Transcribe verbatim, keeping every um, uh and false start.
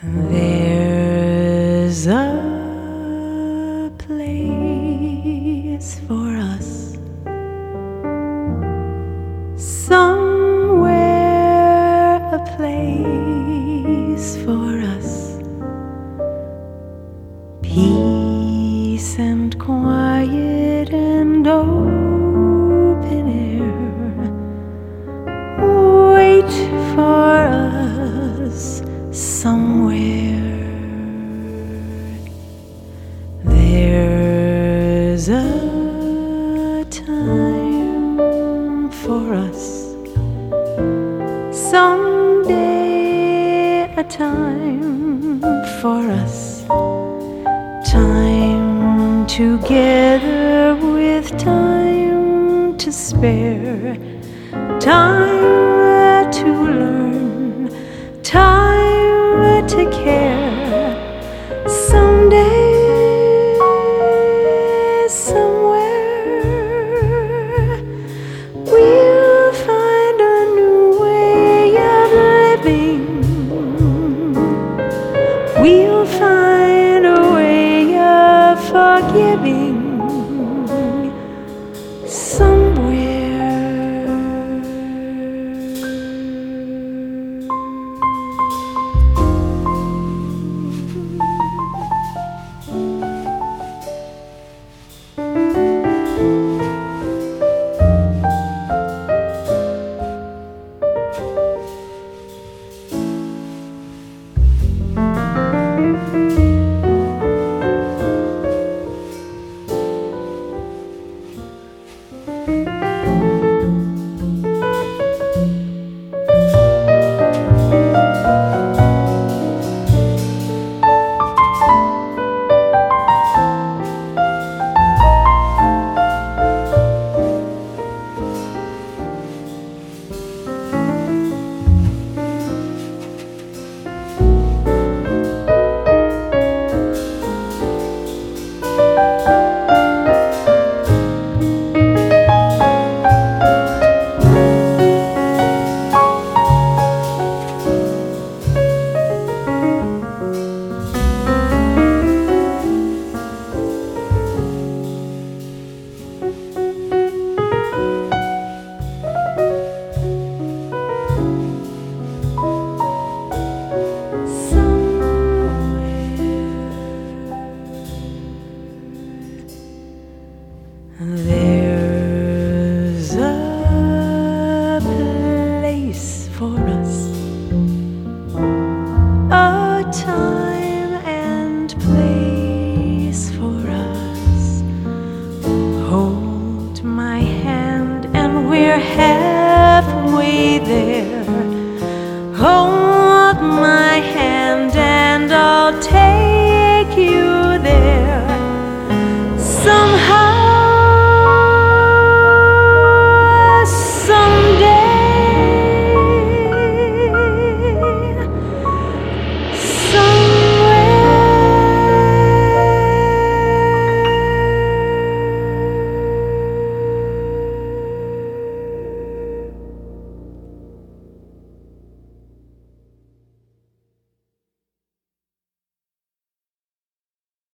There's a place for us somewhere, a place for us, peace and quiet and open air. Wait for us somewhere. There's a time for us, someday a time for us, time together with time to spare, time to learn, time to care. Someday, somewhere, we'll find a new way of living. We'll find a way of forgiving somewhere. There's a place for us, a time and place for us. Hold my hand and we're halfway there. Hold